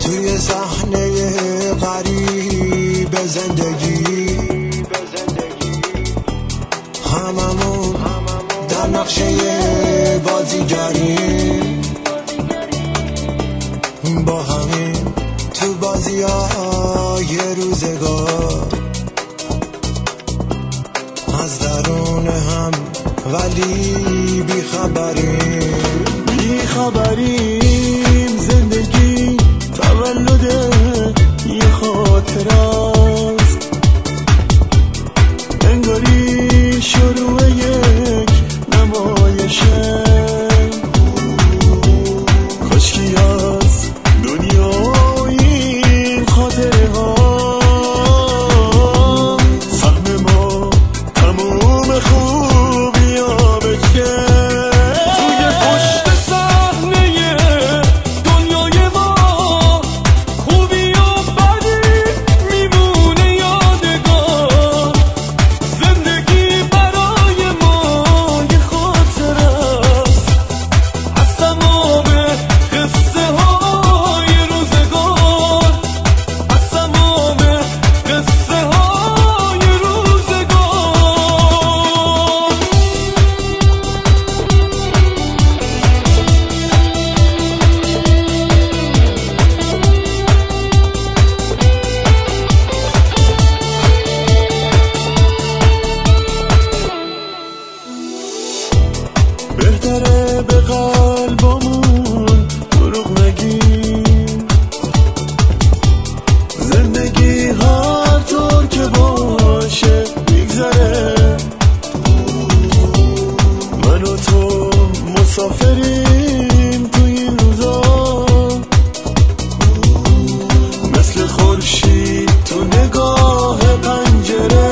توی صحنه غریب زندگی هممون در نقشه بازیگری با همین تو بازی‌های روزگار از درون هم ولی بیخبریم زندگی تولد یه خاطر است انگاری شروع یک نمایشه کاشکی از دنیا این خاطره ها سهم ما تموم خوبی ها بشه توی پشت صحنه دنیای ما خوبی و بدی میمونه یادگار زندگی برای ما یه خاطره است از تمام قصه های روزگار از تمام قصه های روزگار بهتره به قلبمون دروغ نگیم زندگی هر طور که باشه میگذره من و تو مسافریم تو این روزا مثل خورشید تو نگاه پنجره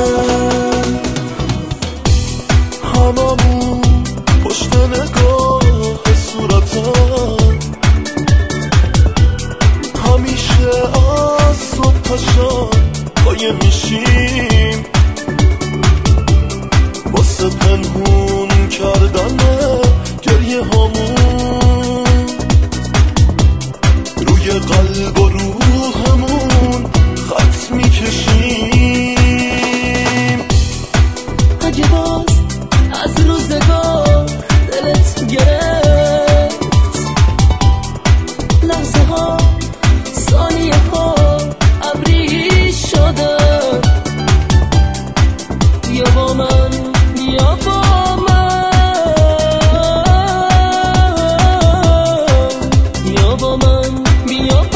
هممون پشت نگاه صورتم همیشه از صبح تا شب قایم میشیم واسه پنهون کردن گریه هامون روی قلب و روحمون خط میکشیم اگه باز از روزگار دلت گرفت لحظه ها ثانیه ها ابری شده یا با من یا با من یا با من یا